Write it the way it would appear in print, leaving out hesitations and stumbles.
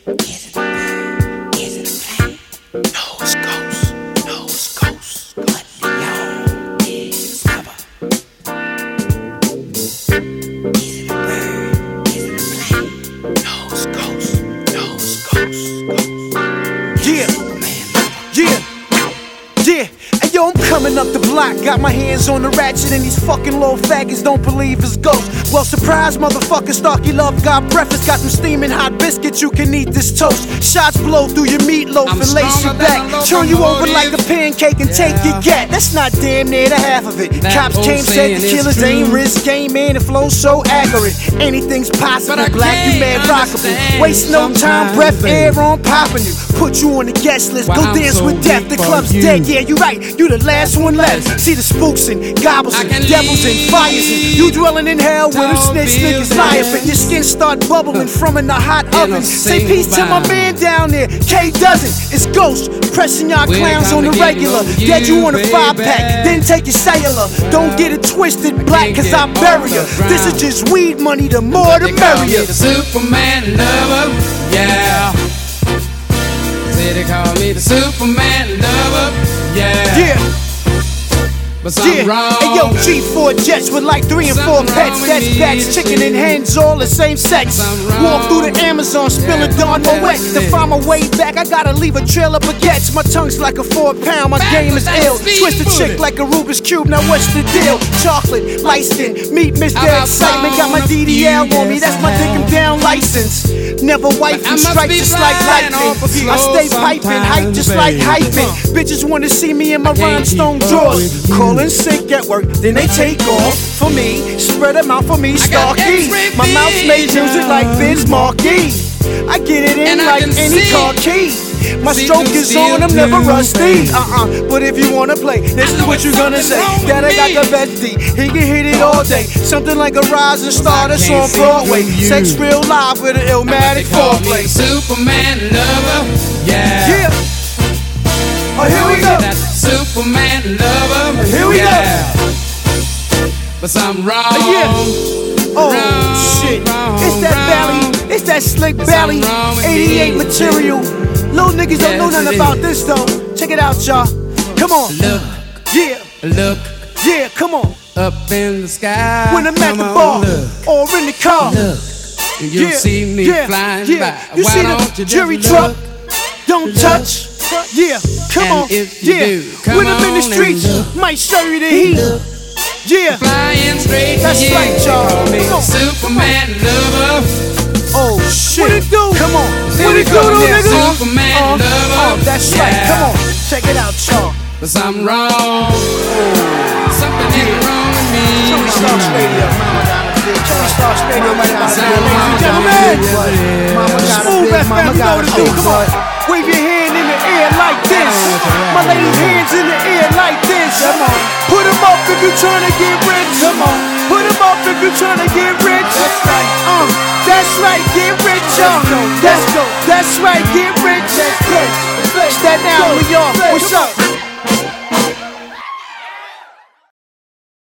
Is it a bird? Is it a plane? No, it's ghosts. No, it's ghosts. What do y'all discover? Is it a bird? Is it a plane? No, it's ghosts. No, it's ghosts. Yeah, yeah. Hey yo, I'm coming up the block, got my hands on the ratchet, and these fucking little faggots don't believe it's ghosts. Well, surprise, motherfucker, Starkey Love got breakfast, got some steaming hot biscuits, you can eat this toast. Shots blow through your meatloaf and lace you back, turn you over like a pancake and take your gat. That's not damn near the half of it. Cops came, said the killers ain't risk game, man, it flows so accurate. Anything's possible, black, you mad rockable. Waste no time, breath, air on popping you. Put you on the guest list, go dance with death, the club's dead, yeah, you right, you the last one left. See the spooks and gobbles and devils and fires, and you dwelling in hell with them snitch niggas liar, but your skin start bubbling from in the hot oven. Say peace to my man down there, K doesn't. It's ghosts pressing y'all clowns on the regular. Dead you on a 5-pack, then take your cellular. Don't get it twisted, black, cause I bury ya. This is just weed money, the more the merrier. The Superman lover, yeah. Say they call me the Superman lover, yeah. Yeah. But something wrong. Hey yo, G4 jets with like 3 and 4 pets. That's bats, chicken and hens, all the same sex. Walk through the Amazon, spilling Dawn Moet. To find my way back, I gotta leave a trail of baguettes. My tongue's like a 4-pound, my game is ill. Twist a chick like a Rubik's Cube, now what's the deal? Chocolate, light skin, meet Mr. Excitement. Got my DDL on me, that's my dick and down license. Never wife and strike just like lightning. I stay piping, hype just like hyping. Bitches wanna see me in my rhinestone drawers. Call in sick at work, then they take off for me. Spread them out for me, Starkey. My mouth made music like Vince Marquis. I get it in like any car key. My stroke is on, I'm never rusty. But if you wanna play, this is what you gonna say. That I got the best D, he can hit it all day. Something like a rising star that's on Broadway. Sex real live with an illmatic foreplay. Superman lover, yeah. Yeah. Oh, here we go. That Superman lover, Here we go. But something wrong. Yeah. Oh shit. It's that Valley, it's that slick Valley 88 material. Little niggas don't know nothing about this though. Check it out, y'all. Come on. Look, Yeah. look Yeah, come on. up in the sky. When I'm at the Come bar on, look, or in the car. look. And you'll see me flying by. You Why see don't the you jury just truck? look? Don't touch. Yeah, come And on. if you Yeah, do, come when I'm in the on and streets, look. might show you the heat. Yeah. Flying straight. That's yeah. right, y'all. Call me Come on. Superman lover. Oh shit. What it do? Come on. Say What they it do, call me nigga? Superman lover. That's right. Yeah. Come on. Check it out, y'all. But something wrong. Something ain't wrong with me. Joey Starks Radio. Joey Starks Radio right about here, ladies and gentlemen. Smooth FM, you know what to do. Come on. Wave your hand in the air like this. My ladies' hands in the air like this. Come on. Put them up if you're trying to get rich. Come on. Put them up if you're trying to get rich. That's right. That's right. Get rich, y'all. Let's go. That's right. Get rich. Let's go. Staten Island, New York. What's up?